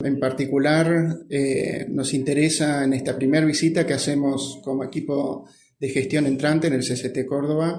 en particular nos interesa en esta primera visita que hacemos como equipo de gestión entrante en el CCT Córdoba,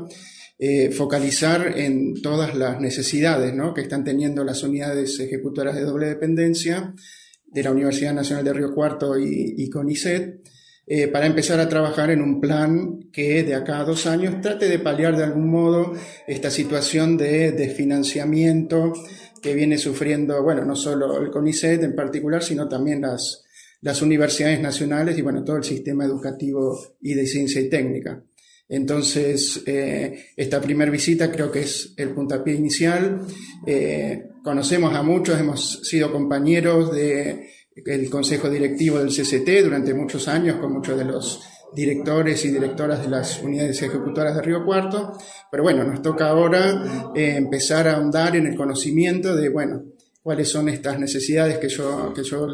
focalizar en todas las necesidades, ¿no?, que están teniendo las unidades ejecutoras de doble dependencia de la Universidad Nacional de Río Cuarto y CONICET, para empezar a trabajar en un plan que de acá a 2 años trate de paliar de algún modo esta situación de desfinanciamiento que viene sufriendo, bueno, no solo el CONICET en particular, sino también las universidades nacionales y, bueno, todo el sistema educativo y de ciencia y técnica. Entonces, esta primera visita creo que es el puntapié inicial. Conocemos a muchos, hemos sido compañeros del Consejo Directivo del CCT durante muchos años, con muchos de los directores y directoras de las unidades ejecutoras de Río Cuarto, pero bueno, nos toca ahora empezar a ahondar en el conocimiento de, bueno, cuáles son estas necesidades que yo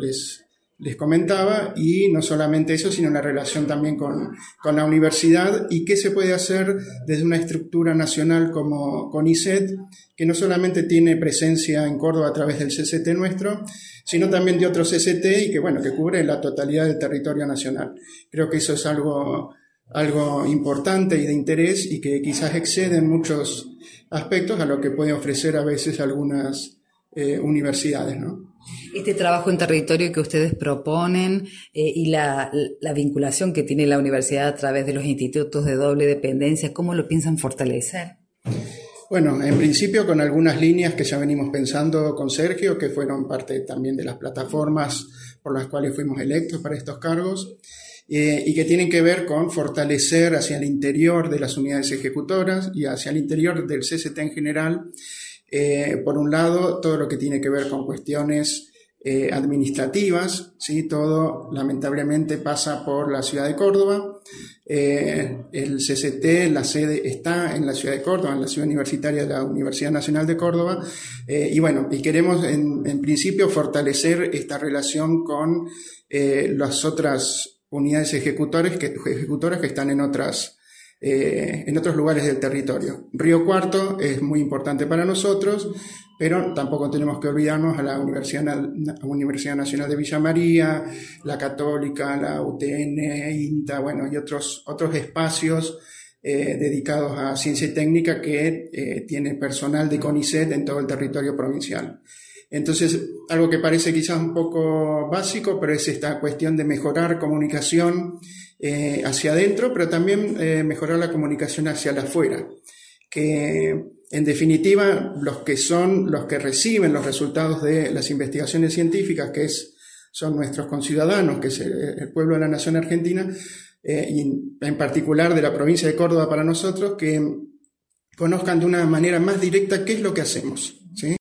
les comentaba, y no solamente eso, sino la relación también con la universidad y qué se puede hacer desde una estructura nacional como CONICET, que no solamente tiene presencia en Córdoba a través del CCT nuestro, sino también de otros CCT y que, bueno, que cubre la totalidad del territorio nacional. Creo que eso es algo importante y de interés y que quizás excede en muchos aspectos a lo que pueden ofrecer a veces algunas universidades, ¿no? Este trabajo en territorio que ustedes proponen y la vinculación que tiene la universidad a través de los institutos de doble dependencia, ¿cómo lo piensan fortalecer? Bueno, en principio con algunas líneas que ya venimos pensando con Sergio, que fueron parte también de las plataformas por las cuales fuimos electos para estos cargos, y que tienen que ver con fortalecer hacia el interior de las unidades ejecutoras y hacia el interior del CCT en general. Por un lado, todo lo que tiene que ver con cuestiones administrativas, ¿sí? Todo lamentablemente pasa por la ciudad de Córdoba. El CCT, la sede está en la ciudad de Córdoba, en la ciudad universitaria de la Universidad Nacional de Córdoba, y bueno, y queremos en principio fortalecer esta relación con las otras unidades ejecutoras que están en otros lugares del territorio. Río Cuarto es muy importante para nosotros, pero tampoco tenemos que olvidarnos a la Universidad Nacional de Villa María, la Católica, la UTN, INTA, bueno, y otros espacios dedicados a ciencia y técnica que tiene personal de CONICET en todo el territorio provincial. Entonces, algo que parece quizás un poco básico, pero es esta cuestión de mejorar comunicación hacia adentro, pero también mejorar la comunicación hacia el afuera, que en definitiva los que reciben los resultados de las investigaciones científicas, son nuestros conciudadanos, que es el pueblo de la nación argentina, y en particular de la provincia de Córdoba para nosotros, que conozcan de una manera más directa qué es lo que hacemos, ¿sí?